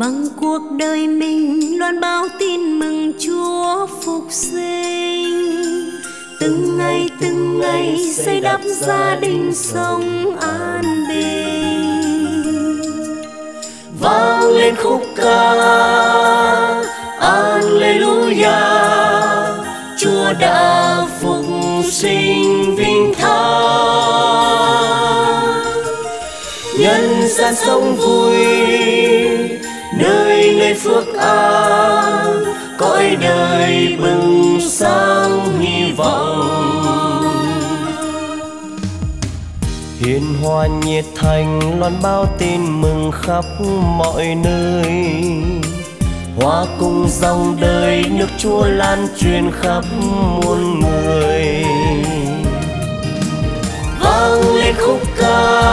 Bằng cuộc đời mình loan báo tin mừng Chúa phục sinh. Từng ngày xây đắp gia đình sống an bình. Vang lên khúc ca Alleluia, Chúa đã phục sinh vinh thắng. Nhân gian sống vui, nơi nơi phước an, cõi đời bừng sáng hy vọng. Hiền hòa nhiệt thành loan báo tin mừng khắp mọi nơi. Hòa cùng dòng đời nước Chúa lan truyền khắp muôn người. Vang lên khúc ca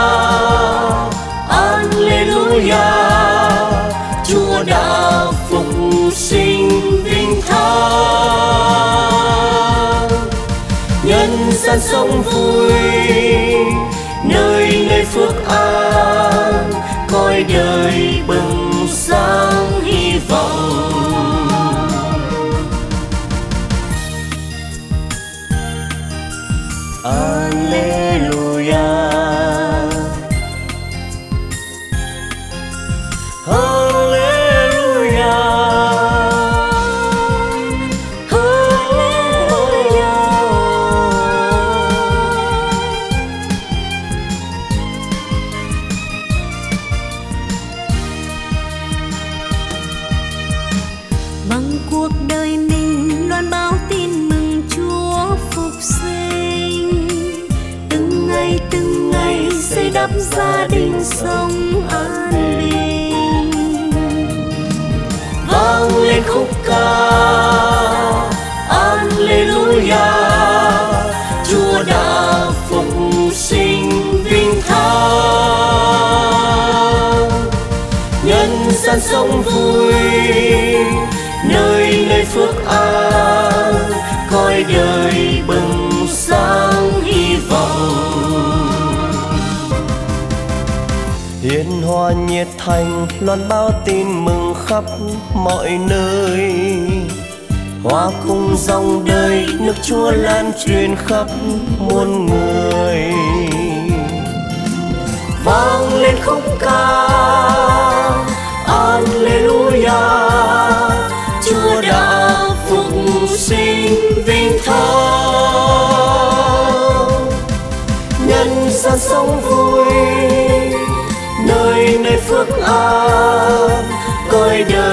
Alleluia, Chúa đã phục sinh vinh thắng. Nhân gian sống vui, nơi nơi phước an, cõi đời bừng sáng hy vọng. Alleluia, Alleluia, Alleluia. Bằng cuộc đời mình loan báo tin mừng Chúa phục sinh. Từng ngày xây đắp gia đình sống an bình. Vang lên khúc ca Alleluia, Chúa đã phục sinh vinh thắng. Nhân gian sống vui, nơi nơi phước an, cõi đời bừng sáng hy vọng. Hiền hòa nhiệt thành loan báo tin mừng khắp mọi nơi. Hòa cùng dòng đời nước Chúa lan truyền khắp muôn người. Vang lên khúc ca Alleluia, Chúa đã phục sinh vinh thắng. Nhân gian sống vui, nơi nơi phước an, cõi đời